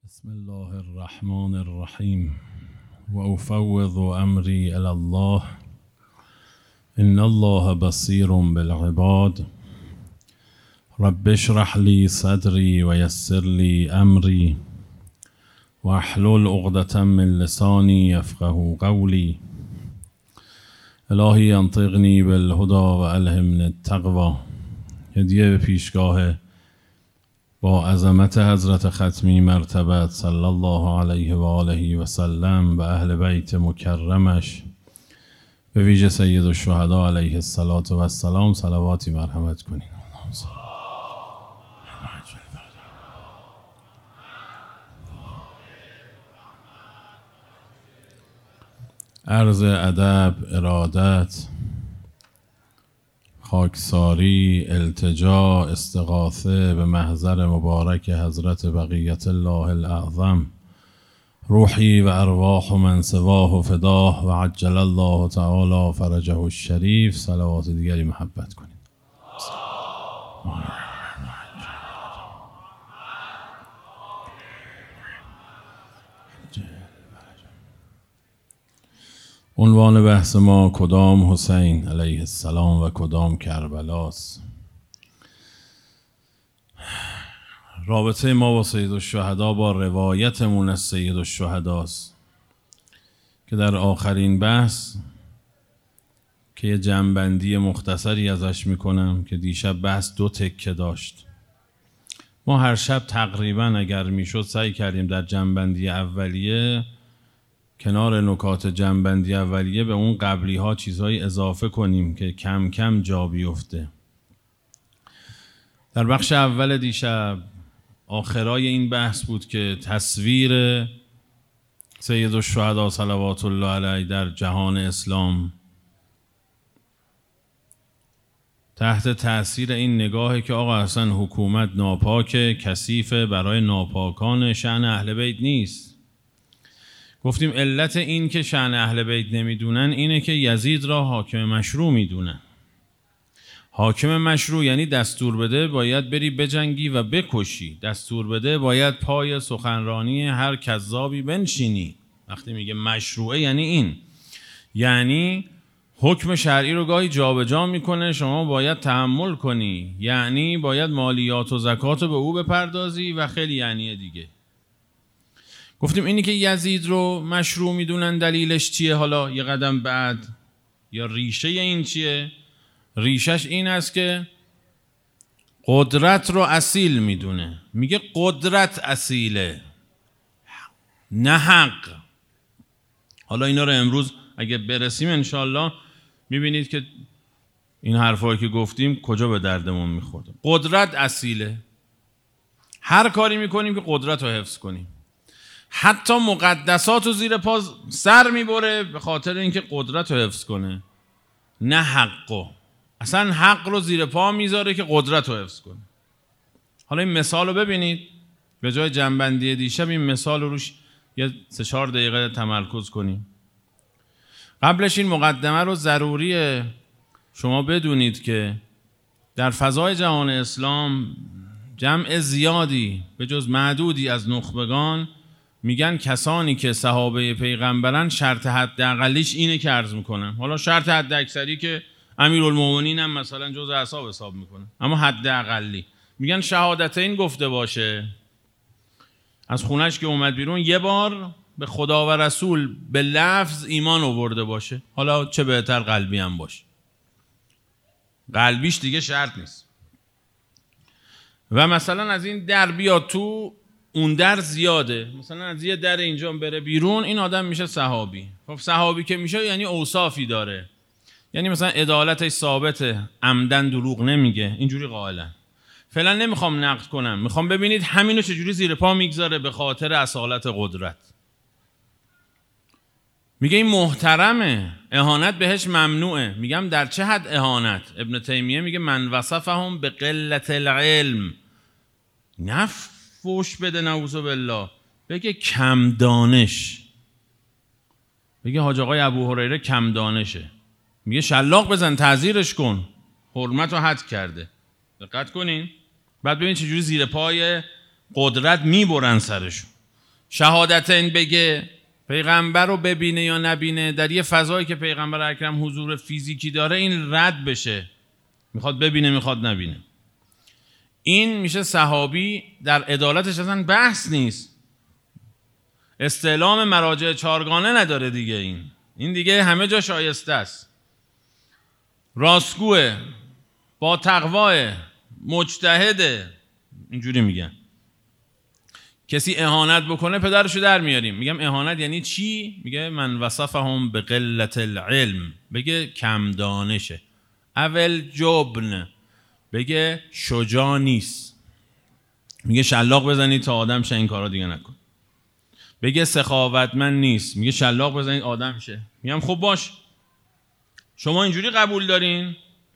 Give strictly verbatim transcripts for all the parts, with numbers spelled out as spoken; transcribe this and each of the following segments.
بسم الله الرحمن الرحیم و افوض امری الی الله ان الله بصیر بالعباد رب اشرح لی صدری و یسر لی امری و احلل عقدة من لسانی یفقهوا قولی الهی انطقنی بالهدی و الهمنی التقوی. هدیه به پیشگاه با عظمت حضرت ختمی مرتبت صلی الله علیه و آله و سلم و اهل بیت مکرمش، به ویژه سید الشهدا علیه الصلاة و السلام صلواتی مرحمت کنید. عرض ادب، ارادت، خاکساری، التجا، استغاثه به محضر مبارک حضرت بقیت الله الاعظم، روحی و ارواح من سواه فداه و عجل الله تعالی فرجه الشریف. صلوات دیگری محبت کنید. عنوان بحث ما کدام حسین علیه السلام و کدام کربلاست. رابطه ما با سید الشهدا با روایتمون از سید الشهداست که در آخرین بحث که یه جمع‌بندی مختصری ازش میکنم که دیشب بحث دو تکه داشت. ما هر شب تقریبا اگر میشد سعی کردیم در جمع‌بندی اولیه کنار نکات جمع‌بندی اولیه به اون قبلی ها چیزهای اضافه کنیم که کم کم جا بیفته. در بخش اول دیشب آخرای این بحث بود که تصویر سید الشهدا صلوات الله علیه در جهان اسلام تحت تأثیر این نگاهی که آقا اصلا حکومت ناپاکه، کثیفه، برای ناپاکان شأن اهل بیت نیست. گفتیم علت این که شأن اهل بیت نمیدونن اینه که یزید را حاکم مشروع میدونن. حاکم مشروع یعنی دستور بده باید بری بجنگی و بکشی، دستور بده باید پای سخنرانی هر کذابی بنشینی. وقتی میگه مشروعه یعنی این، یعنی حکم شرعی رو گاهی جابجا میکنه، شما باید تحمل کنی، یعنی باید مالیات و زکات رو به او بپردازی و خیلی یعنی دیگه. گفتیم اینی که یزید رو مشروع میدونن دلیلش چیه؟ حالا یه قدم بعد یا ریشه این چیه؟ ریشش این است که قدرت رو اصیل میدونه. میگه قدرت اصیله نه حق. حالا اینا رو امروز اگه برسیم انشالله میبینید که این حرفایی که گفتیم کجا به دردمون میخورد. قدرت اصیله، هر کاری میکنیم که قدرت رو حفظ کنیم، حتی مقدسات رو زیر پا سر میبره به خاطر اینکه قدرت رو حفظ کنه، نه حقو. اصلا حق رو زیر پا میذاره که قدرت رو حفظ کنه. حالا این مثال رو ببینید، به جای جنبندی دیشب این مثال رو روش یه سه چهار دقیقه تمرکز کنیم. قبلش این مقدمه رو ضروریه شما بدونید که در فضای جهان اسلام جمع زیادی به جز معدودی از نخبگان میگن کسانی که صحابه پیغمبرن شرط حداقلیش اینه که عرض میکنن. حالا شرط حداکثری که امیرالمومنین هم مثلا جز اصحاب حساب میکنه، اما حداقلی میگن شهادتین گفته باشه، از خونش که اومد بیرون یه بار به خدا و رسول به لفظ ایمان آورده باشه، حالا چه بهتر قلبی هم باشه. قلبیش دیگه شرط نیست. و مثلا از این در بیاد تو، اون در زیاده، مثلا از یه در اینجا بره بیرون، این آدم میشه صحابی. خب صحابی که میشه یعنی اوصافی داره، یعنی مثلا عدالتش ثابته، عمدن دروغ نمیگه، اینجوری قائلا. فعلا نمیخوام نقد کنم، میخوام ببینید همینو چجوری زیر پا میگذاره به خاطر اصالت قدرت. میگه این محترمه، اهانت بهش ممنوعه. میگم در چه حد اهانت؟ ابن تیمیه میگه من وصفهم به قلت العلم، نف فوش بده نعوذ بالله، بگه کم دانش، بگه حاج آقای ابو هریره کم دانشه، میگه شلاق بزن تعزیرش کن، حرمت رو حد کرده. دقت کنین بعد ببین چجوری زیر پای قدرت میبرن سرشون. شهادتین بگه، پیغمبر رو ببینه یا نبینه، در یه فضایی که پیغمبر اکرم حضور فیزیکی داره این رد بشه، میخواد ببینه میخواد نبینه. این میشه صحابی. در عدالتش اصلا بحث نیست، استعلام مراجع چارگانه نداره دیگه. این این دیگه همه جا شایسته است، راستگوه، با تقواه، مجتهده. اینجوری میگن. کسی اهانت بکنه پدرشو در میاریم. میگم اهانت یعنی چی؟ میگه من وصفهم به قلت العلم، بگه کم دانشه. اول جبن، بگه شجاع نیست. میگه شلاق بزنید تا آدم شه، این کارا دیگه نکن. بگه سخاوتمند نیست، میگه شلاق بزنید آدم شه. میگم خب باش، شما اینجوری قبول دارین؟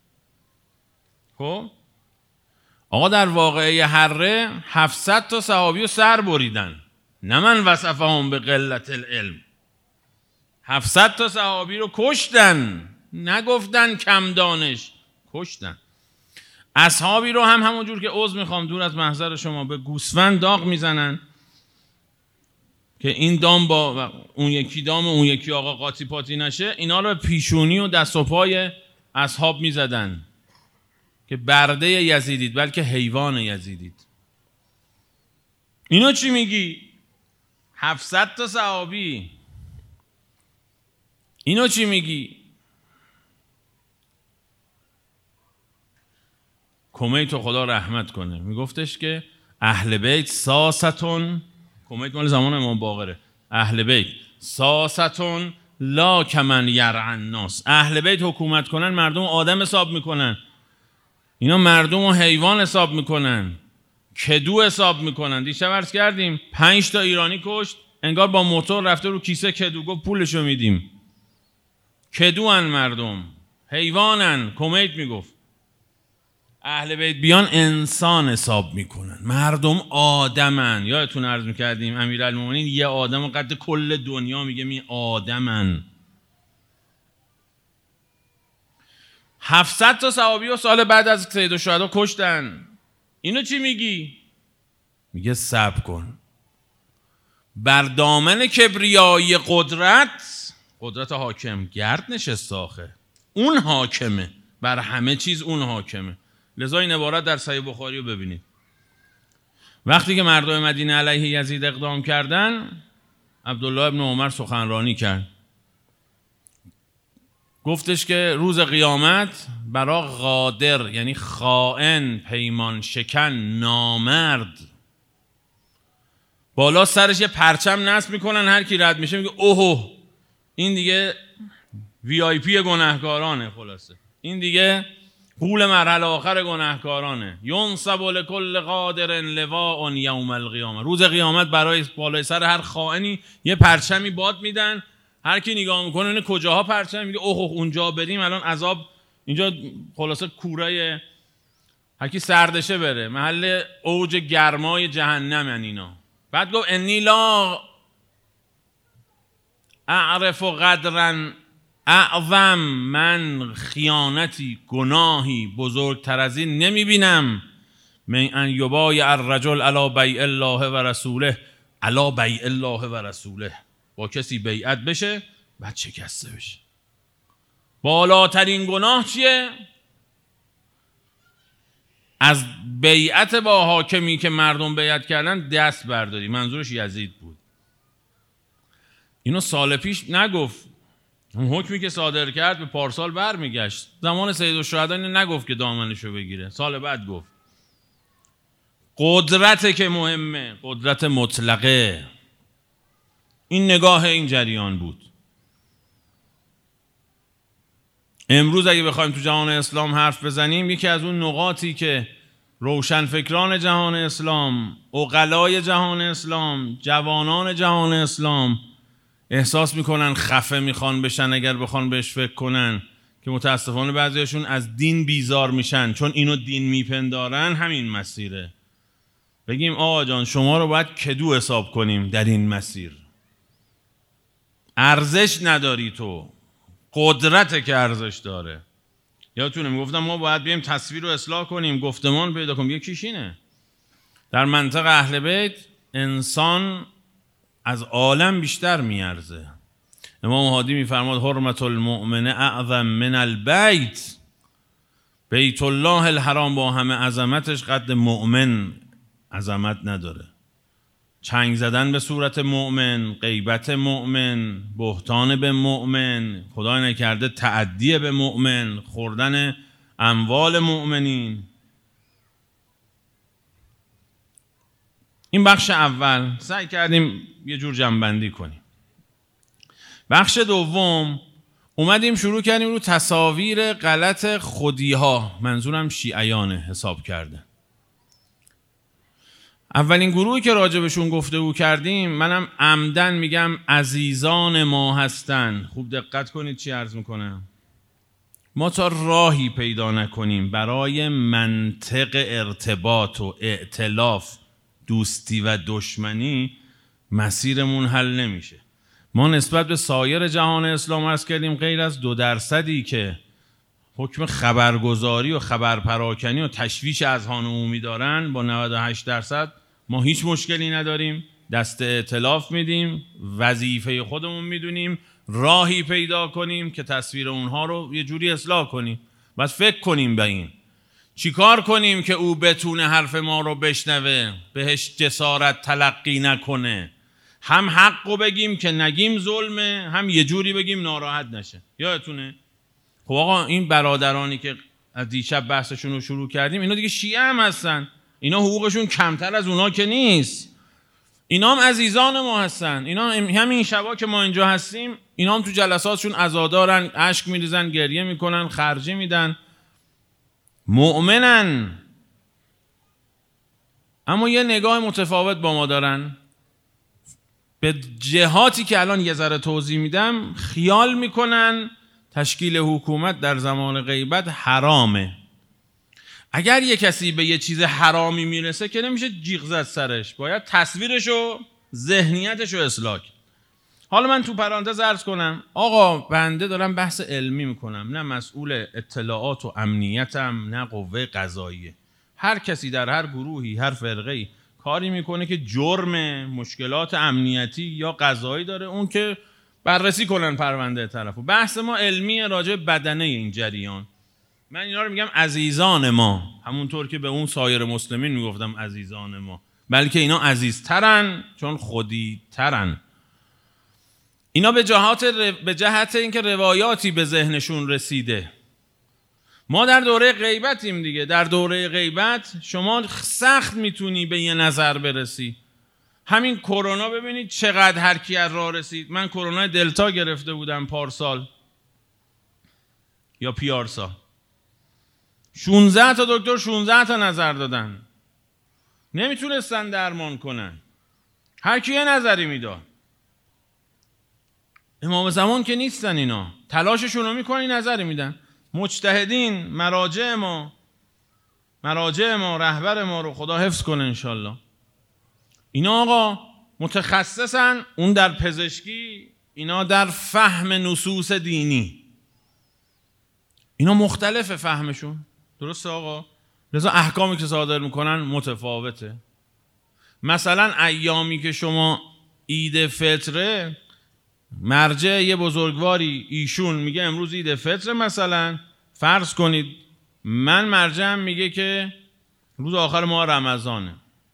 خب آقا در واقعه حره هفتصد تا صحابی رو سر بریدن، نه من وصفهم به قلت العلم. هفتصد تا صحابی رو کشتن، نگفتن کم دانش، کشتن. اصحابی رو هم همونجور که عذر میخوام دور از محضر شما، به گوسفند داغ میزنن که این دام با اون یکی دام اون یکی آقا قاطی پاتی نشه، اینا رو پیشونی و دست و پای اصحاب میزدن که برده یزیدید، بلکه حیوان یزیدید. اینو چی میگی؟ هفتصد تا صحابی. اینو چی میگی؟ کمیت و خدا رحمت کنه میگفتش که اهل بیت ساستون، کمیت مال زمان امام باقره، اهل بیت ساستون لا کمن یرعن الناس. اهل بیت حکومت کنن مردم آدم حساب میکنن، اینا مردم و حیوان حساب میکنن، کدو حساب میکنن. دیشب عرض کردیم پنج تا ایرانی کشت، انگار با موتور رفته رو کیسه کدو، گفت پولشو میدیم. کدوان مردم، حیوانن. کمیت میگفت اهل بیت بیان انسان حساب میکنن، مردم آدمن. یادتون عرض میکردیم امیرالمومنین یه آدم و قد کل دنیا، میگه می آدمن. هفتصد تا صحابی و سال بعد از سید الشهدا کشتن. اینو چی میگی؟ میگه صبر کن. بر دامن کبریای قدرت، قدرت حاکم گرد نشست آخه، اون حاکمه بر همه چیز، اون حاکمه. لذا این عبارت در صحیح بخاری رو ببینید. وقتی که مردم مدینه علیه یزید اقدام کردن، عبدالله ابن عمر سخنرانی کرد، گفتش که روز قیامت برا غادر یعنی خائن، پیمان شکن، نامرد، بالا سرش یه پرچم نصب میکنن، هر کی رد میشه میگه اوه این دیگه وی آی پی گناهکارانه، خلاصه این دیگه قول مرحله آخر گناهکارانه. ینصب لکل قادر لواء یوم القیامه. روز قیامت برای بالای سر هر خائنی یه پرچمی باد میدن، هر کی نگاه میکنه اینه کجاها پرچم، میگه اوه اونجا بریم الان عذاب اینجا، خلاصه کوره هر کی سردشه بره، محل اوج گرمای جهنم اینا. بعد گفت انی لا اعرف قدرا اعظم، من خیانتی، گناهی بزرگتر از این نمیبینم، من ان یبایع الرجل علی بیع الله و رسوله، علی بیع الله و رسوله، با کسی بیعت بشه بعد شکسته بشه. بالاترین گناه چیه؟ از بیعت با حاکمی که مردم بیعت کردن دست برداری. منظورش یزید بود. اینو سال پیش نگفت، اون حکمی که صادر کرد به پارسال برمیگشت. زمان سید الشهدا اینو نگفت که دامنشو بگیره، سال بعد گفت. قدرته که مهمه، قدرت مطلقه. این نگاه این جریان بود. امروز اگه بخوایم تو جهان اسلام حرف بزنیم، یکی از اون نقاطی که روشنفکران جهان اسلام، عقلای جهان اسلام، جوانان جهان اسلام احساس میکنن خفه میخوان بشن اگر بخوان بهش فکر کنن، که متاسفانه بعضیشون از دین بیزار میشن چون اینو دین میپندارن، همین مسیره. بگیم آقا جان شما رو باید کدو حساب کنیم در این مسیر، ارزش نداری تو، قدرته که ارزش داره. یادتونه میگفتم ما باید بیم تصویر رو اصلاح کنیم، گفتمان پیدا کنیم. یکیش اینه در منطقه اهل بیت انسان از عالم بیشتر میارزه. امام هادی میفرماد حرمت المؤمن اعظم من البیت، بیت الله الحرام با همه عظمتش قد مؤمن عظمت نداره. چنگ زدن به صورت مؤمن، غیبت مؤمن، بهتان به مؤمن، خدا نکرده تعدی به مؤمن، خوردن اموال مؤمنین. این بخش اول سعی کردیم یه جور جمع‌بندی کنیم. بخش دوم اومدیم شروع کردیم رو تصاویر غلط خودی‌ها، منظورم شیعیانه، حساب کرده. اولین گروهی که راجبشون گفتگو کردیم، منم عمدن میگم عزیزان ما هستن. خوب دقت کنید چی عرض میکنم. ما تا راهی پیدا نکنیم برای منطق ارتباط و ائتلاف، دوستی و دشمنی، مسیرمون حل نمیشه. ما نسبت به سایر جهان اسلام عرض کردیم غیر از دو درصدی که حکم خبرگزاری و خبرپراکنی و تشویش اذهان عمومی دارن، با نود و هشت درصد ما هیچ مشکلی نداریم، دست ائتلاف میدیم، وظیفه خودمون میدونیم، راهی پیدا کنیم که تصویر اونها رو یه جوری اصلاح کنیم. بس فکر کنیم به این چیکار کنیم که او بتونه حرف ما رو بشنوه، بهش جسارت تلقی نکنه، هم حقو بگیم که نگیم ظلمه، هم یه جوری بگیم ناراحت نشه. یادتونه؟ خب آقا این برادرانی که از دیشب بحثشون رو شروع کردیم، اینا دیگه شیعه هم هستن، اینا حقوقشون کمتر از اونا که نیست، اینا هم عزیزان ما هستن. اینا همین شبا که ما اینجا هستیم، اینا هم تو جلساتشون عزادارن، اشک میریزن، گریه میکنن، خرجی میدن، مؤمنن، اما یه نگاه متفاوت با ما دارن. به جهاتی که الان یه ذره توضیح میدم خیال میکنن تشکیل حکومت در زمان غیبت حرامه. اگر یه کسی به یه چیز حرامی میرسه که نمیشه جیغ زد سرش، باید تصویرش و ذهنیتش رو اصلاح. حالا من تو پرانتز عرض کنم، آقا بنده دارم بحث علمی میکنم، نه مسئول اطلاعات و امنیتم، نه قوه قضاییه. هر کسی در هر گروهی، هر فرقه‌ای کاری میکنه که جرم، مشکلات امنیتی یا قضایی داره، اون که بررسی کنن پرونده طرفو. بحث ما علمی راجع بدنه این جریان. من اینا رو میگم عزیزان ما، همونطور که به اون سایر مسلمین میگفتم عزیزان ما، بلکه اینا عزیزترن چون خودی ترن. اینا به جهت به جهت اینکه روایاتی به ذهنشون رسیده. ما در دوره غیبتیم دیگه. در دوره غیبت شما سخت میتونی به یه نظر برسی. همین کرونا ببینید چقدر هر کی از راه رسید. من کرونا دلتا گرفته بودم پارسال یا پیارسال، شانزده تا دکتر شانزده تا نظر دادن، نمیتونستن درمان کنن، هر کی یه نظری میداد. امام زمان که نیستن، اینا تلاششون رو میکنن، نظری میدن. مجتهدین، مراجع ما مراجع ما رهبر ما رو خدا حفظ کنه انشالله، اینا آقا متخصصن، اون در پزشکی، اینا در فهم نصوص دینی، اینا مختلف فهمشون. درسته آقا؟ لذا احکامی که صادر میکنن متفاوته. مثلا ایامی که شما عید فطره، مرجع یه بزرگواری ایشون میگه امروز عید فطر، مثلا فرض کنید من مرجعم میگه که روز آخر ماه رمضانه،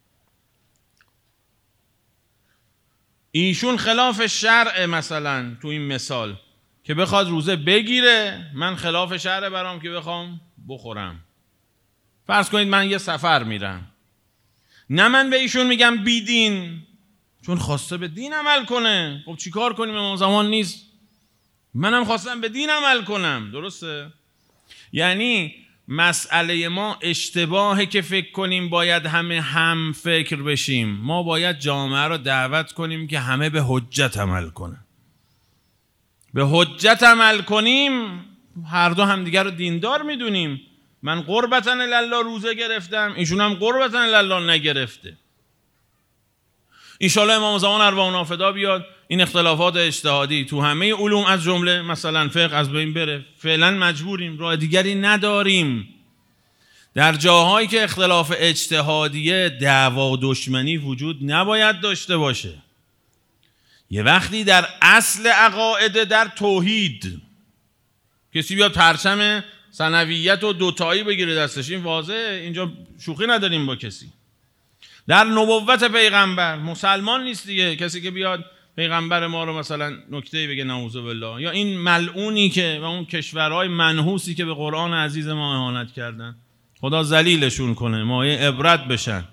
ایشون خلاف شرع مثلا تو این مثال که بخواد روزه بگیره، من خلاف شرع برام که بخوام بخورم. فرض کنید من یه سفر میرم، نه من به ایشون میگم بی دین چون خواسته به دین عمل کنه. خب چی کار کنیم؟ امام زمان نیست، منم خواستم به دین عمل کنم. درسته؟ یعنی مسئله ما اشتباهه که فکر کنیم باید همه هم فکر بشیم. ما باید جامعه رو دعوت کنیم که همه به حجت عمل کنن. به حجت عمل کنیم، هر دو هم دیگر رو دیندار میدونیم. من قربتن الله روزه گرفتم، ایشون هم قربتن الله نگرفته. انشالله امام زمان ارواحنا فدا بیاد، این اختلافات اجتهادی تو همه علوم از جمله مثلا فقه از بین بره. فعلا مجبوریم، راه دیگری نداریم. در جاهایی که اختلاف اجتهادیه، دعوا و دشمنی وجود نباید داشته باشه. یه وقتی در اصل عقاید، در توحید، کسی بیاد پرچم ثنویت و دوتایی بگیره دستش، این واضحه، اینجا شوخی نداریم با کسی. در نبوت پیغمبر، مسلمان نیست دیگه کسی که بیاد پیغمبر ما رو مثلا نکته بگه نعوذ بالله، یا این ملعونی که و اون کشورهای منحوسی که به قرآن عزیز ما اهانت کردن، خدا ذلیلشون کنه، مایه عبرت بشن،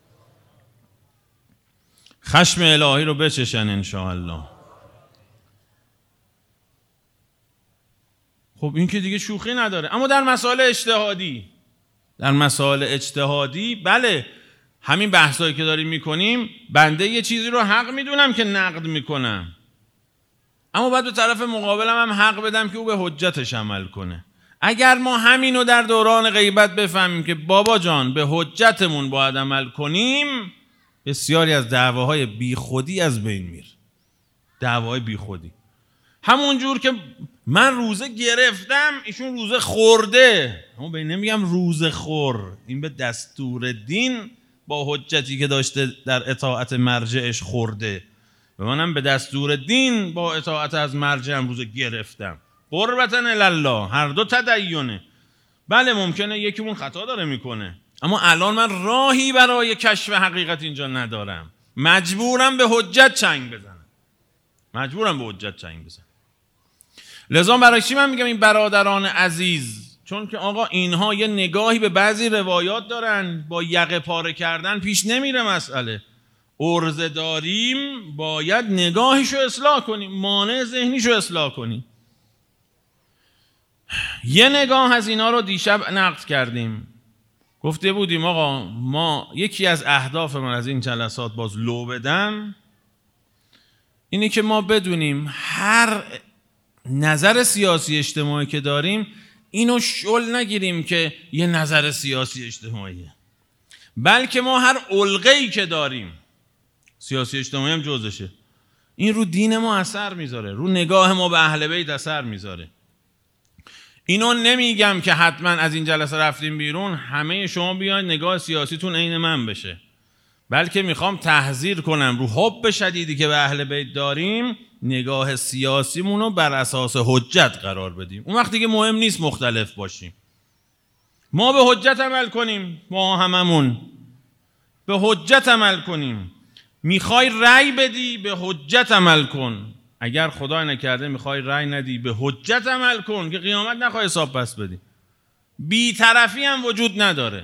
خشم الهی رو بچشن انشاءالله. خب این که دیگه شوخی نداره. اما در مسائل اجتهادی، در مسائل اجتهادی بله، همین بحثایی که داریم میکنیم، بنده یه چیزی رو حق میدونم که نقد میکنم، اما باید به طرف مقابلم هم حق بدم که او به حجتش عمل کنه. اگر ما همینو در دوران غیبت بفهمیم که بابا جان به حجتمون باید عمل کنیم، بسیاری از دعواهای بی خودی از بین میره. دعواهای بی خودی، همون جور که من روزه گرفتم ایشون روزه خورده، اما به این نمیگم روزه خور، این به دستور دین با حجتی که داشته در اطاعت مرجعش خورده، و منم به دستور دین با اطاعت از مرجعم روزه گرفتم. قربتاً الله، هر دو تدینه. بله ممکنه یکیمون خطا داره میکنه، اما الان من راهی برای کشف حقیقت اینجا ندارم، مجبورم به حجت چنگ بزنم، مجبورم به حجت چنگ بزنم. لذا برای چی من میگم این برادران عزیز؟ چون که آقا اینها یه نگاهی به بعضی روایات دارن، با یقه پاره کردن پیش نمیره مسئله. عرضه داریم باید نگاهشو اصلاح کنیم، مانع ذهنیشو اصلاح کنیم. یه نگاه از اینا رو دیشب نقد کردیم، گفته بودیم آقا ما یکی از اهداف من از این جلسات، باز لو بدم، اینه که ما بدونیم هر نظر سیاسی اجتماعی که داریم اینو شل نگیریم که یه نظر سیاسی اجتماعیه، بلکه ما هر علقه‌ای که داریم، سیاسی اجتماعی هم جزشه، این رو دین ما اثر میذاره، رو نگاه ما به اهل بیت اثر میذاره. اینو نمیگم که حتما از این جلسه رفتیم بیرون همه شما بیاید نگاه سیاسیتون عین من بشه، بلکه میخوام تحذیر کنم رو حب شدیدی که به اهل بیت داریم، نگاه سیاسیمون رو بر اساس حجت قرار بدیم. اون وقتی که مهم نیست مختلف باشیم، ما به حجت عمل کنیم، ما هممون به حجت عمل کنیم. میخوای رأی بدی به حجت عمل کن، اگر خدا نکرده میخوای رأی ندی به حجت عمل کن که قیامت نخوای حساب پس بدی. بی‌طرفی هم وجود نداره،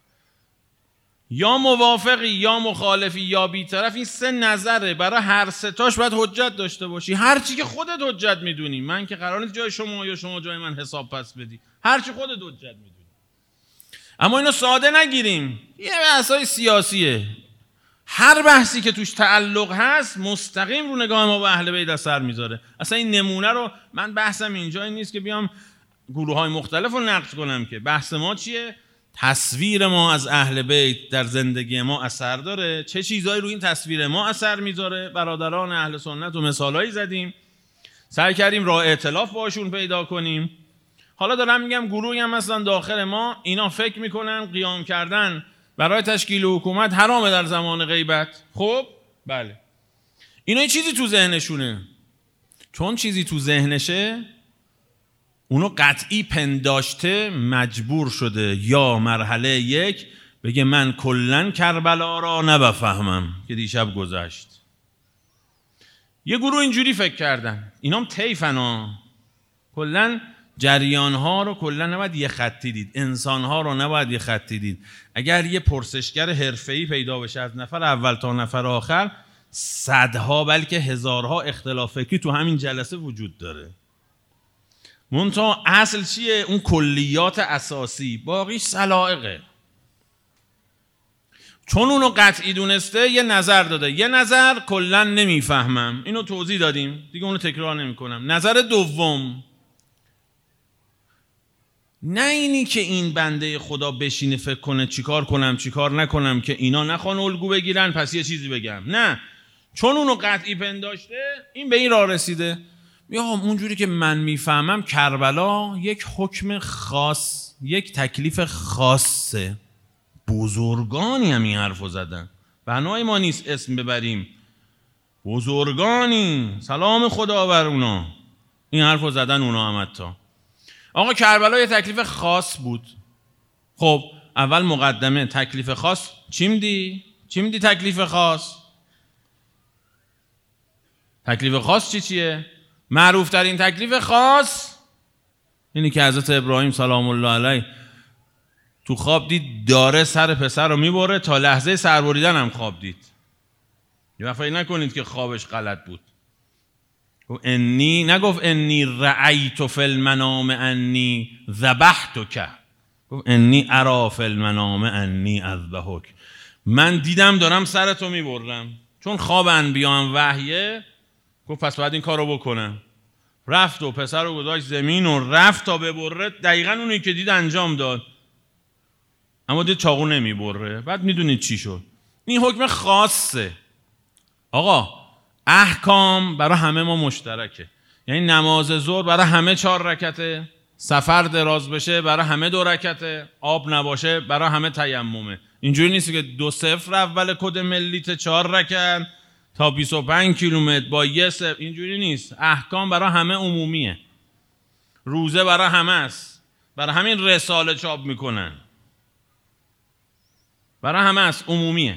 یا موافقی یا مخالفی یا بی‌طرف، این سه نظره، برای هر سه تاش باید حجت داشته باشی. هر چی که خودت حجت میدونی، من که قرار نیست جای شما یا شما جای من حساب پس بدی، هر چی خودت حجت میدونی. اما اینو ساده نگیریم، یه بحثای سیاسیه، هر بحثی که توش تعلق هست مستقیم رو نگاه ما به اهل بیت اثر میذاره. اصلا این نمونه رو من بحثم اینجا این نیست که بیام گروه های مختلف رو نقد کنم، که بحث ما چیه؟ تصویر ما از اهل بیت در زندگی ما اثر داره، چه چیزایی رو این تصویر ما اثر میذاره. برادران اهل سنت و مثالایی زدیم، سعی کردیم راه ائتلاف باشون پیدا کنیم. حالا دارم میگم گروهی هم مثلا داخل ما اینا فکر میکنن قیام کردن برای تشکیل حکومت حرامه در زمان غیبت. خب بله، اینا یه چیزی تو ذهنشونه، چون چیزی تو ذهنشه اونو قطعی پنداشته، مجبور شده یا مرحله یک بگه من کلن کربلا را نبفهمم که دیشب گذشت. یه گروه اینجوری فکر کردن، اینام طیفن ها، کلن جریان ها رو کلن نباید یه خطی دید، انسان ها رو نباید یه خطی دید. اگر یه پرسشگر حرفه‌ای پیدا بشه از نفر اول تا نفر آخر، صدها بلکه هزارها اختلاف فکری تو همین جلسه وجود داره. منتها اصل چیه؟ اون کلیات اساسی، باقیش سلائقه. چون اونو قطعی دونسته یه نظر داده، یه نظر کلا نمیفهمم، اینو توضیح دادیم دیگه، اونو تکرار نمی کنم. نظر دوم، نه اینی که این بنده خدا بشینه فکر کنه چیکار کنم چیکار نکنم که اینا نخوان الگو بگیرن پس یه چیزی بگم، نه، چون اونو قطعی پنداشته این به این راه رسیده. یا اونجوری که من میفهمم کربلا یک حکم خاص، یک تکلیف خاصه، بزرگانی هم این حرفو زدن، بنای ما نیست اسم ببریم بزرگانی، سلام خدا بر اونا. این حرف رو زدن اونا هم حتی. آقا کربلا یه تکلیف خاص بود. خب اول مقدمه، تکلیف خاص چی میدی؟ چی میدی تکلیف خاص؟ تکلیف خاص چی چیه؟ معروف ترین تکلیف خاص اینی که حضرت ابراهیم سلام الله علیه تو خواب دید داره سر پسر رو میبره، تا لحظه سر بریدن هم خواب دید. یه وقت فکر نکنید که خوابش غلط بود. گفت انی، نگفت انی رأیت فی المنام انی ذبحتک، گفت انی ارا فی المنام انی اذبحک، من دیدم دارم سرتو میبرم. چون خواب انبیا هم وحیه، گفت پس باید این کارو بکنم. رفت و پسر رو گذاشت زمین و رفت تا ببره. دقیقاً اونی که دید انجام داد، اما دید چاقو نمیبره. بعد میدونید چی شد؟ این حکم خاصه. آقا احکام برای همه ما مشترکه. یعنی نماز ظهر برای همه چهار رکعته، سفر دراز بشه برای همه دو رکعته، آب نباشه برای همه تیممه. اینجوری نیست که دو صفر اول کد ملیت چهار رکعت تا بیست و پنج کیلومتر با یه صفر، اینجوری نیست. احکام برای همه عمومیه. روزه برای همه است. برای همین رساله چاپ میکنن، برای همه است، عمومیه.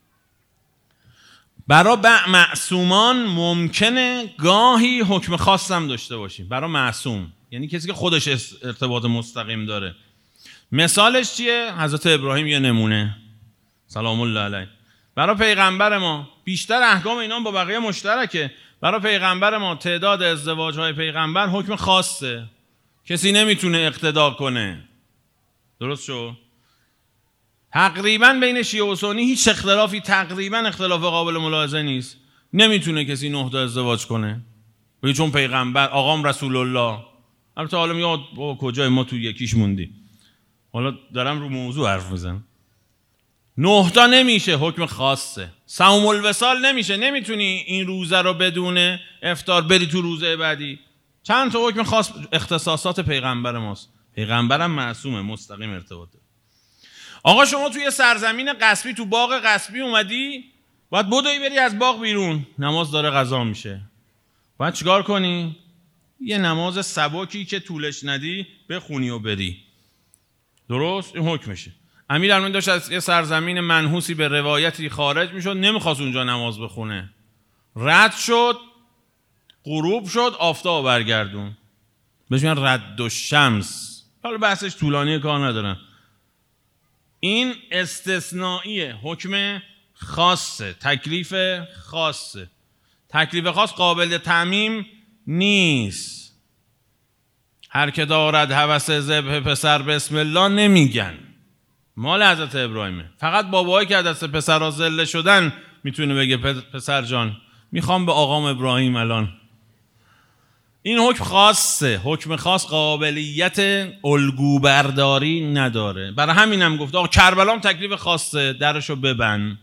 برای معصومان ممکنه گاهی حکم خاص هم داشته باشیم. برای معصوم یعنی کسی که خودش ارتباط مستقیم داره. مثالش چیه؟ حضرت ابراهیم یه نمونه سلام الله علیه. برای پیغمبر ما بیشتر احکام اینا با بقیه مشترکه. برای پیغمبر ما تعداد ازدواج‌های پیغمبر حکم خاصه، کسی نمیتونه اقتدا کنه. درست شو؟ تقریبا بین شیعه و سنی هیچ اختلافی، تقریبا اختلاف قابل ملاحظه نیست. نمیتونه کسی نه تا ازدواج کنه ولی چون پیغمبر آقام رسول الله. البته حالا میاد بابا کجای ما تو یکیش موندی. حالا دارم رو موضوع حرف میزنم. نه تا نمیشه، حکم خاصه. صوم الوصال نمیشه، نمیتونی این روزه رو بدون افطار بری تو روزه بعدی. چند تا حکم خاص اختصاصات پیغمبر ماست. پیغمبرم معصومه، مستقیم ارتباط داره. آقا شما توی سرزمین غصبی، تو باغ غصبی اومدی، باید بدوی بری از باغ بیرون، نماز داره قضا میشه. باید چیکار کنی؟ یه نماز سبکی که طولش ندی بخونی و بری. درست؟ این حکمشه. امیرالمومنین داشت از یه سرزمین منحوسی به روایتی خارج میشد، نمیخواست اونجا نماز بخونه. رد شد، غروب شد، آفتاب برگردون. بهش میگن رد الشمس. حالا بحثش طولانی، کار ندارم. این استثنائیه، حکم خاصه، تکلیف خاصه. تکلیف خاص قابل تعمیم نیست. هر که دارد هوس ذبح پسر بسم الله نمیگن، مال حضرت ابراهیمه. فقط بابایی که دست پسرها ذله شدن میتونه بگه پسر جان میخوام به آقام ابراهیم الان. این حکم خاصه. حکم خاص قابلیت الگو برداری نداره. برای همینم گفت آقا کربلا هم تکلیف خاصه، درشو ببند،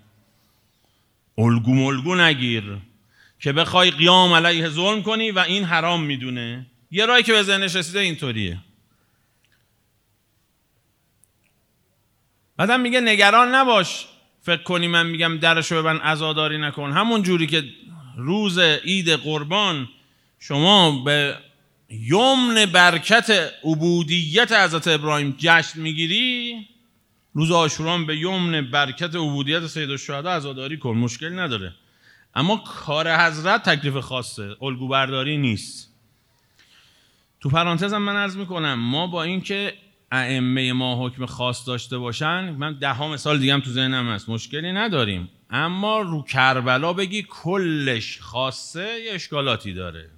الگو ملگو نگیر که بخوای قیام علیه ظلم کنی و این حرام میدونه. یه رایی که به ذهنش رسیده اینطوریه. بعدم میگه نگران نباش فکر کنی من میگم درشو ببند عزاداری نکن. همون جوری که روز عید قربان شما به یمن برکت عبودیت حضرت ابراهیم جشن میگیری، روز عاشورا به یمن برکت عبودیت سیدالشهدا عزاداری کن، مشکل نداره. اما کار حضرت تکلیف خاصه، الگو برداری نیست. تو پرانتزم من عرض میکنم ما با اینکه ائمه ما حکم خاص داشته باشن، من ده ها مثال دیگه هم تو ذهنم هست، مشکلی نداریم. اما رو کربلا بگی کلش خاصه یه اشکالاتی داره.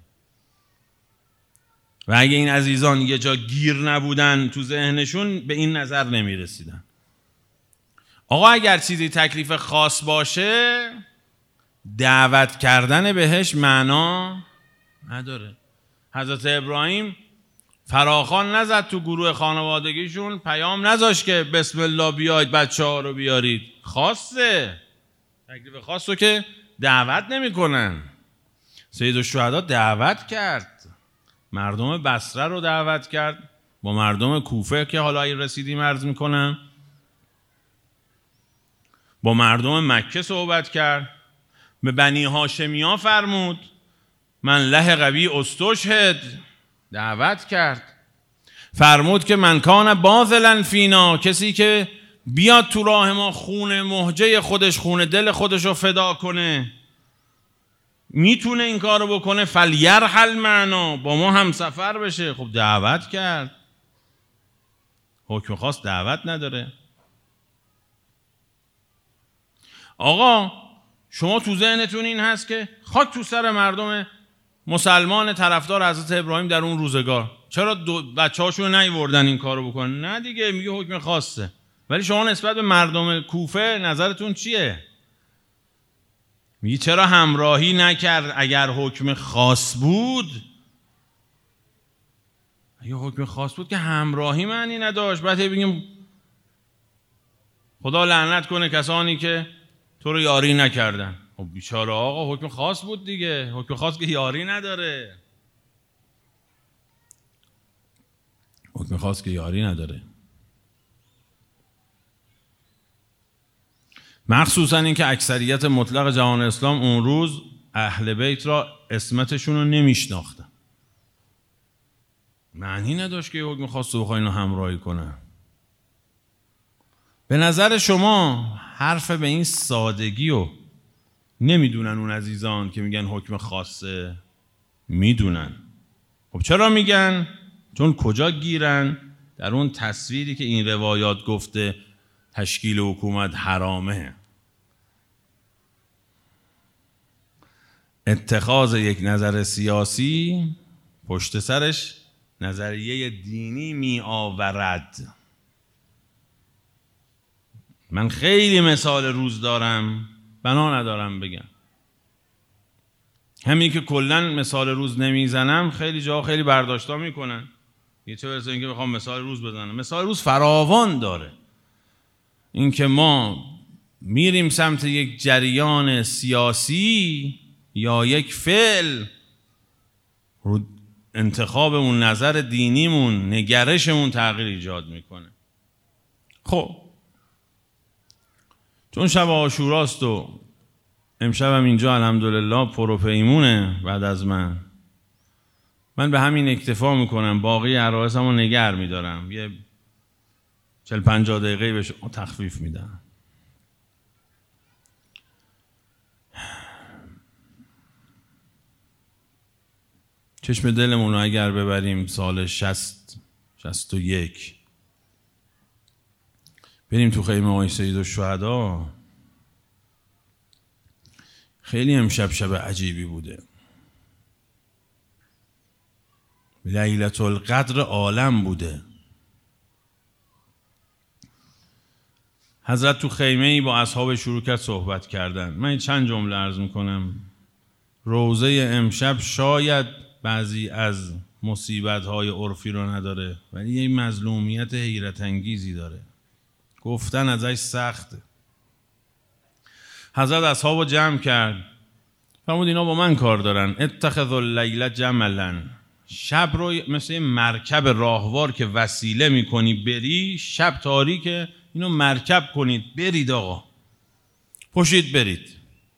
و اگه این عزیزان یه جا گیر نبودن تو ذهنشون به این نظر نمی رسیدن. آقا اگر چیزی تکلیف خاص باشه دعوت کردن بهش معنا نداره. حضرت ابراهیم فراخوان نزد تو گروه خانوادگیشون، پیام نذاشت که بسم الله بیاید بچه ها رو بیارید. خاصه، تکلیف خاص رو که دعوت نمی کنن. سیدالشهدا دعوت کرد، مردم بصره رو دعوت کرد، با مردم کوفه که حالا رسیدیم عرض میکنم، با مردم مکه صحبت کرد، به بنی هاشمیا فرمود من له قوی استشهد، دعوت کرد. فرمود که من کان باذلا فینا، کسی که بیاد تو راه ما خون مهجه خودش، خون دل خودش رو فدا کنه، میتونه این کارو بکنه، فلیرحل معنا، با ما هم سفر بشه. خب دعوت کرد، حکم خاص دعوت نداره. آقا شما تو ذهنتون این هست که خاک تو سر مردم مسلمان طرفدار حضرت ابراهیم در اون روزگار، چرا بچه هاشون نیوردن این کارو بکنن؟ نه دیگه، میگه حکم خاصه. ولی شما نسبت به مردم کوفه نظرتون چیه؟ میگه چرا همراهی نکرد؟ اگر حکم خاص بود، اگه حکم خاص بود که همراهی معنی نداشت. بعد بگیم خدا لعنت کنه کسانی که تو رو یاری نکردن. خب بیچاره آقا، حکم خاص بود دیگه، حکم خاص که یاری نداره، حکم خاص که یاری نداره. مخصوصا این که اکثریت مطلق جهان اسلام اون روز اهل بیت را اسمتشون رو نمیشناختن، معنی نداشت که حکم خاص رو بخواین همراهی کنن. به نظر شما حرف به این سادگی رو نمیدونن اون عزیزان که میگن حکم خاصه؟ میدونن. خب چرا میگن؟ چون کجا گیرن؟ در اون تصویری که این روایات گفته تشکیل حکومت حرامه، اتخاذ یک نظر سیاسی پشت سرش نظریه دینی می آورد. من خیلی مثال روز دارم، بنا ندارم بگم. همین که کلن مثال روز نمیزنم، خیلی جا خیلی برداشتا میکنن، یه چه برسه این که بخوام مثال روز بزنم. مثال روز فراوان داره. این که ما میریم سمت یک جریان سیاسی یا یک فعل، رو انتخابمون، نظر دینیمون، نگرشمون تغییر ایجاد میکنه. خب چون شب عاشوراست و امشبم اینجا الحمدلله پروپیمونه بعد از من، من به همین اکتفا میکنم، باقی عرایسمو نگر میدارم، یه چل پنجاه دقیقه بهش تخفیف میدم. چشم دلمون رو اگر ببریم سال شصت شصت و یک، بریم تو خیمه آقای سیدالشهدا. خیلی امشب شب عجیبی بوده. لیلة القدر عالم بوده. حضرت تو خیمه ای با اصحاب شروع کرد صحبت کردن. من چند جمله عرض میکنم. روزه امشب شاید بعضی از مصیبت‌های عرفی رو نداره، ولی یه مظلومیت حیرت انگیزی داره، گفتن ازش سخته. حضرت اصحابو جمع کرد، فرمود اینا با من کار دارن. اتخذوا اللیل جملا، شب رو مثل مرکب راهوار که وسیله میکنی بری، شب تاریکه، اینو مرکب کنید برید آقا، پشید برید.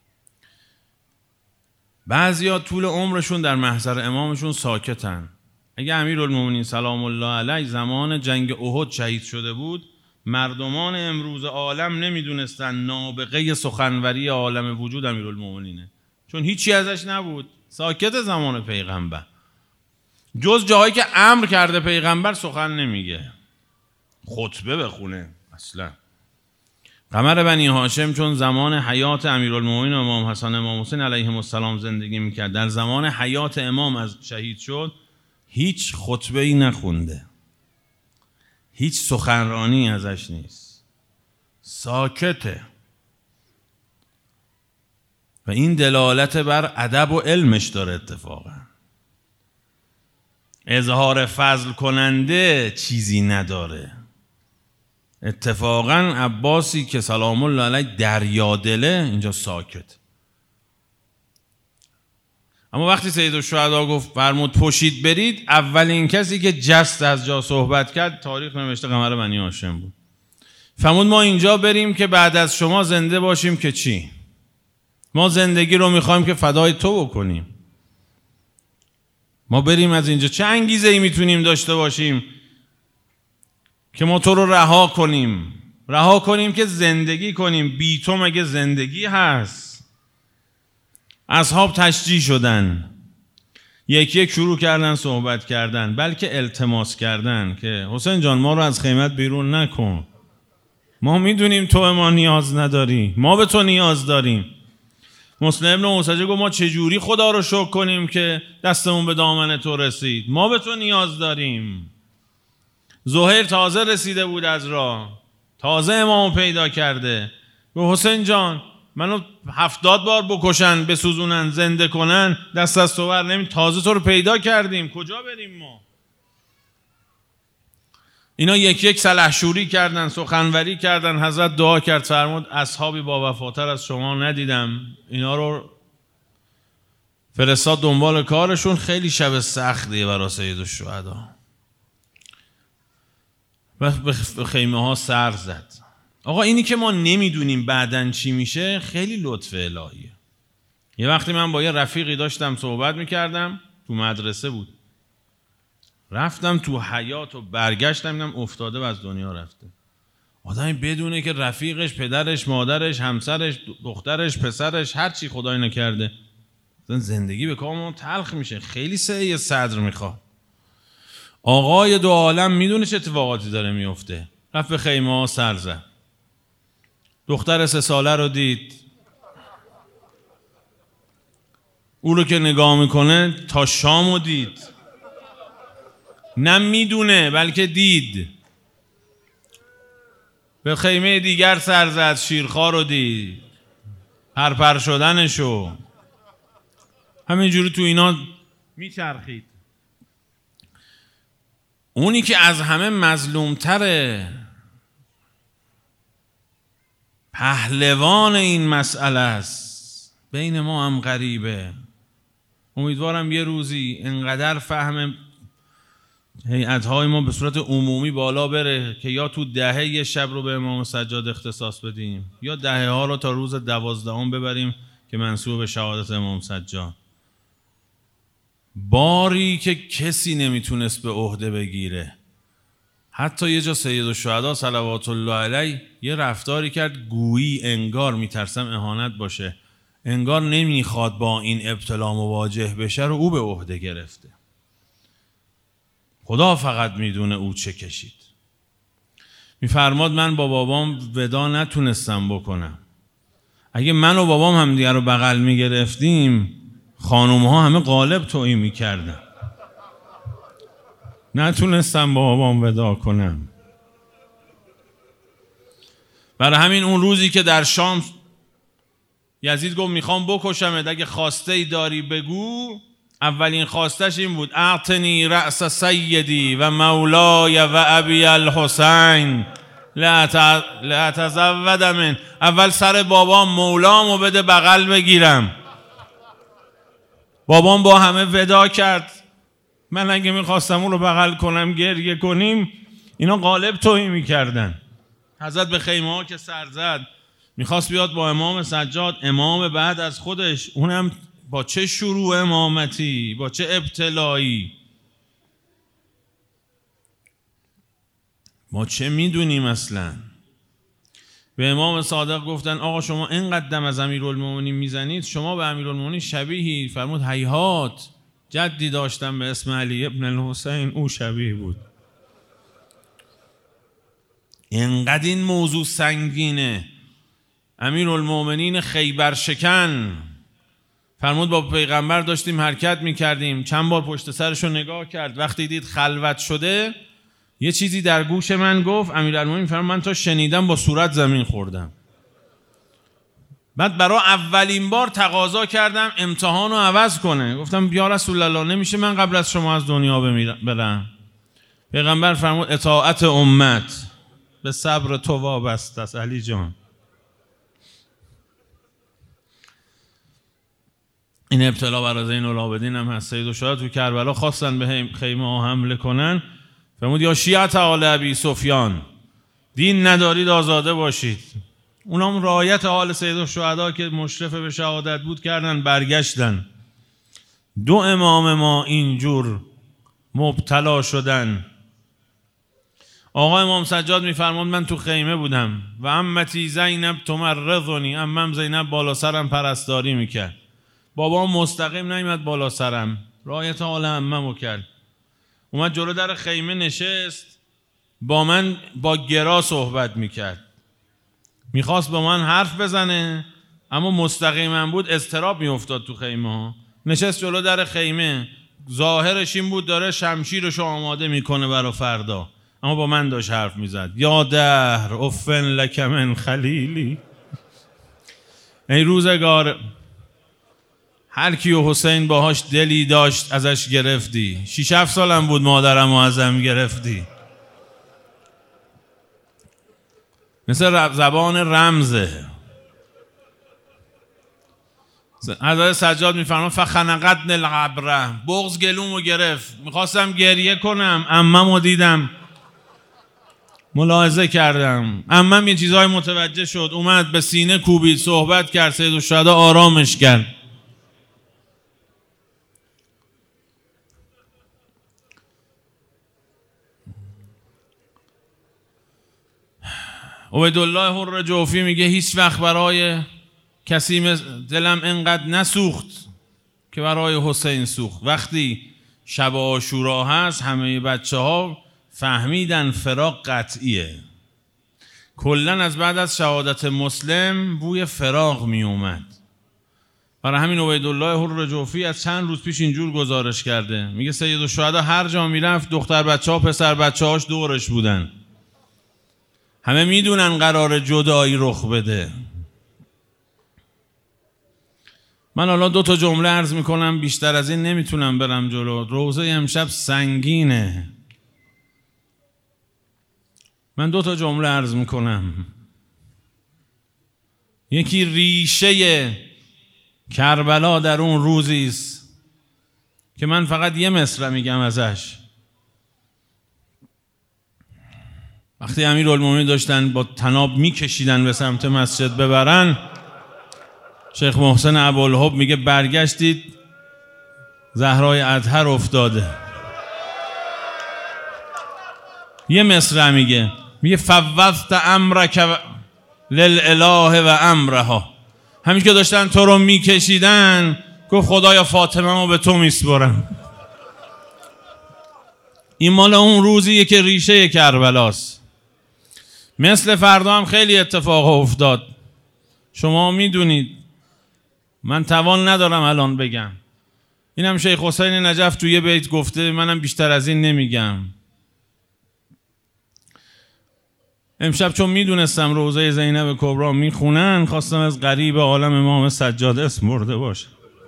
بعضیا طول عمرشون در محضر امامشون ساکتن. اگه امیرالمومنین سلام الله علیه زمان جنگ احد شهید شده بود، مردمان امروز عالم نمیدونستن نابغه سخنوری عالم وجود امیرالمومنینه، چون هیچی ازش نبود. ساکت زمان پیغمبر، جز جاهایی که امر کرده پیغمبر سخن نمیگه، خطبه بخونه اصلا. قمر بنی هاشم چون زمان حیات امیرالمومنین امام حسن امام حسین علیهم السلام زندگی میکرد، در زمان حیات امام از شهید شد، هیچ خطبه ای نخونده، هیچ سخنرانی ازش نیست، ساکته. و این دلالت بر ادب و علمش داره. اتفاقا اظهار فضل کننده چیزی نداره. اتفاقا عباسی که سلام الله علیه دریادله اینجا ساکت. اما وقتی سیدالشهدا گفت فرمود پشید برید، اولین کسی که جست از جا صحبت کرد تاریخ نوشته قمر بنی هاشم بود. فرمود ما اینجا بریم که بعد از شما زنده باشیم که چی؟ ما زندگی رو میخوایم که فدای تو بکنیم. ما بریم از اینجا. چه انگیزه ای میتونیم داشته باشیم که ما تو رو رها کنیم؟ رها کنیم که زندگی کنیم. بی تو مگه زندگی هست؟ اصحاب تشجیع شدن، یکی یک شروع کردن صحبت کردن، بلکه التماس کردن که حسین جان ما رو از خیمت بیرون نکن، ما میدونیم تو به ما نیاز نداری، ما به تو نیاز داریم. مسلم ابن اوسجه گفت ما چجوری خدا رو شکر کنیم که دستمون به دامن تو رسید، ما به تو نیاز داریم. زهیر تازه رسیده بود از راه، تازه امامو پیدا کرده. گفت حسین جان منو هفتاد بار بکشن بسوزونن زنده کنن دست از تو بر نمی، تازه تو رو پیدا کردیم، کجا بریم ما؟ اینا یک یک سلحشوری کردن، سخنوری کردن. حضرت دعا کرد، فرمود اصحابی با وفاتر از شما ندیدم. اینا رو فرستاد دنبال کارشون. خیلی شب سختیه برای سیدالشهدا. به خیمه ها سر زد. آقا اینی که ما نمیدونیم بعدن چی میشه خیلی لطف الهیه. یه وقتی من با یه رفیقی داشتم صحبت میکردم، تو مدرسه بود، رفتم تو حیاط و برگشتم دیدم افتاده و از دنیا رفته. آدمی بدونه که رفیقش، پدرش، مادرش، همسرش، دخترش، پسرش، هر چی خدای نکرده، زندگی به کام تلخ میشه. خیلی سعی صدر میخواد. آقای دو عالم میدونه چه اتفاقاتی داره میفته. رفت به خیمه ها سر زد. دختر سه ساله رو دید، او رو که نگاه میکنه تا شامو دید. نه میدونه بلکه دید. به خیمه دیگر سر زد، شیرخوار رو دید، پرپر شدنشو. همینجوری تو اینا میچرخید. اونی که از همه مظلومتره، پهلوان این مسئله است، بین ما هم غریبه. امیدوارم یه روزی انقدر فهم هیئت‌های ما به صورت عمومی بالا بره که یا تو دهه یه شب رو به امام سجاد اختصاص بدیم، یا دهه ها رو تا روز دوازدهم ببریم که منسوب به شهادت امام سجاد. باری که کسی نمیتونست به عهده بگیره. حتی یه جا سیدالشهدا صلوات الله علیه یه رفتاری کرد گویی انگار میترسم اهانت باشه، انگار نمیخواد با این ابتلا مواجه بشه، رو او به عهده گرفته. خدا فقط میدونه او چه کشید. میفرماد من با بابام ودا نتونستم بکنم. اگه من و بابام هم دیگه رو بغل میگرفتیم، خانوم ها همه قالب تویی میکردن. نتونستم با بابام ودا کنم. برای همین اون روزی که در شام یزید گفت میخوام بکشمت، اگه خواسته ای داری بگو، اولین خواستش این بود اعطنی رأس سیدی و مولای و ابی الحسین لأتزود من. اول سر بابام مولامو بده بغل بگیرم. بابام با همه ودا کرد. من اگه میخواستم اون رو بغل کنم گریه کنیم، اینا قالب تویی میکردن. حضرت به خیمه ها که سر زد، میخواست بیاد با امام سجاد، امام بعد از خودش، اونم با چه شروع امامتی، با چه ابتلایی. ما چه میدونیم اصلا؟ به امام صادق گفتن آقا شما اینقدر دم از امیرالمومنین میزنید، شما به امیرالمومنین شبیهی. فرمود هیهات، جدی داشتم به اسم علی ابن الحسین، او شبیه بود. اینقدر این موضوع سنگینه. امیرالمومنین خیبر شکن فرمود با پیغمبر داشتیم حرکت میکردیم، چند بار پشت سرشو نگاه کرد، وقتی دید خلوت شده یه چیزی در گوش من گفت. امیرالمومنین فرمود من تا شنیدم با صورت زمین خوردم. بعد برای اولین بار تقاضا کردم امتحانو عوض کنه. گفتم یا رسول الله نمیشه من قبل از شما از دنیا برم. پیغمبر فرمود اطاعت امت به صبر تو وابسته است علی جان. این ابتلا برای زین العابدین هم هست. سیدالشهدا تو کربلا خواستن به خیمه ها حمله کنن، فرمود یا شیعه آل ابی سفیان، دین ندارید آزاده باشید. اونام رعایت حال سید الشهدا که مشرف به شهادت بود کردن، برگشتن. دو امام ما اینجور مبتلا شدن. آقا امام سجاد میفرماد من تو خیمه بودم و عمتی زینب تمرضنی، عمم زینب بالا سرم پرستاری میکرد. بابام مستقیم نیامد بالا سرم، رعایت حال عممو کرد. اومد جلو در خیمه نشست، با من با گرا صحبت میکرد، میخواست با من حرف بزنه اما مستقیما بود، اضطراب میافتاد تو خیمه ها. نشست جلو در خیمه، ظاهرش این بود داره شمشیرشو آماده میکنه برای فردا، اما با من داشت حرف میزد. یا دهر افن لک من خلیلی، ای روزگار هر کی و حسین باهاش دلی داشت ازش گرفتی. شیش هفت سالم بود مادرم و ازم گرفتی. مثل زبان رمزه. حضرت سجاد میفرماد فخنقتن العبره، بغض گلومو گرفت، میخواستم گریه کنم، عممو دیدم، ملاحظه کردم، عمم یه چیزهای متوجه شد، اومد به سینه کوبید، صحبت کرد، سید الشهدا آرامش کرد. عبیدالله حر جوفی میگه هیچ وقت برای کسی دلم انقدر نسوخت که برای حسین سوخت. وقتی شب عاشورا هست همه بچه ها فهمیدن فراق قطعیه. کلن از بعد از شهادت مسلم بوی فراق می اومد. برای همین عبیدالله حر جوفی از چند روز پیش اینجور گزارش کرده، میگه سید الشهدا هر جا میرفت دختر بچه ها پسر بچه هاش دورش بودن، همه میدونن قرار جدایی رخ بده. من حالا دو تا جمله عرض میکنم، بیشتر از این نمیتونم برم جلو. روزه امشب سنگینه. من دو تا جمله عرض میکنم. یکی ریشه کربلا در اون روزی است که من فقط یه مصرع میگم ازش. وقتی امیرالمومنین داشتن با طناب میکشیدن به سمت مسجد ببرن، شیخ محسن ابوالحب میگه برگشتید زهرای اطهر افتاده. یه مصرع میگه، میگه فوضت امرک للاله و امرها. همین که داشتن تو رو میکشیدن گفت خدایا فاطمه رو به تو میسپرم. این مال اون روزیه که ریشه کربلاست. مثل فردا هم خیلی اتفاق افتاد، شما میدونید، من توان ندارم الان بگم. اینم شیخ حسین نجف توی بیت گفته، منم بیشتر از این نمیگم. امشب چون میدونستم روزه زینب کبرا میخونن، خواستم از غریب عالم امام سجاد اسم برده باشه.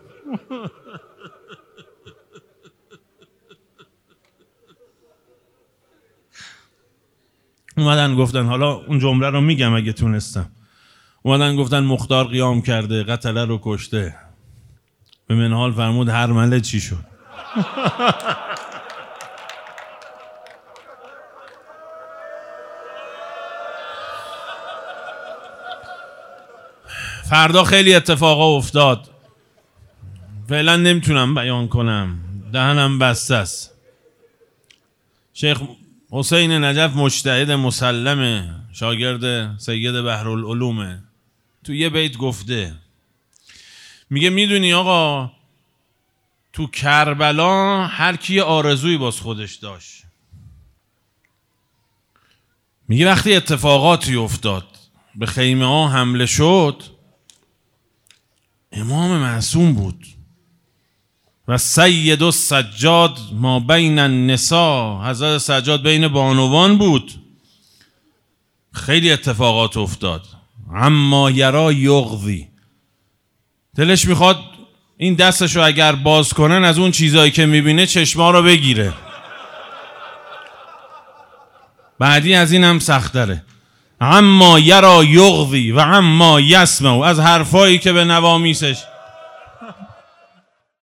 اومدن گفتن، حالا اون جمله رو میگم اگه تونستم، اومدن گفتن مختار قیام کرده، قتله رو کشته. به منحال فرمود هرمله چی شد؟ فردا خیلی اتفاقا افتاد، فعلا نمیتونم بیان کنم، دهنم بسته است. شیخ حسین نجف مجتهد مسلمه، شاگرد سید بحرالعلومه، تو یه بیت گفته، میگه میدونی آقا تو کربلا هر کی آرزویی باز خودش داشت. میگه وقتی اتفاقاتی افتاد، به خیمه ها حمله شد، امام معصوم بود و سید السجاد ما بین النساء، حضرت سجاد بین بانوان بود. خیلی اتفاقات افتاد. اما یرا یغذی، دلش میخواد این دستشو اگر باز کنن از اون چیزایی که میبینه چشما رو بگیره. بعدی از این هم سخت داره. اما یرا یغذی و اما یسمع، از حرفایی که به نوامیسش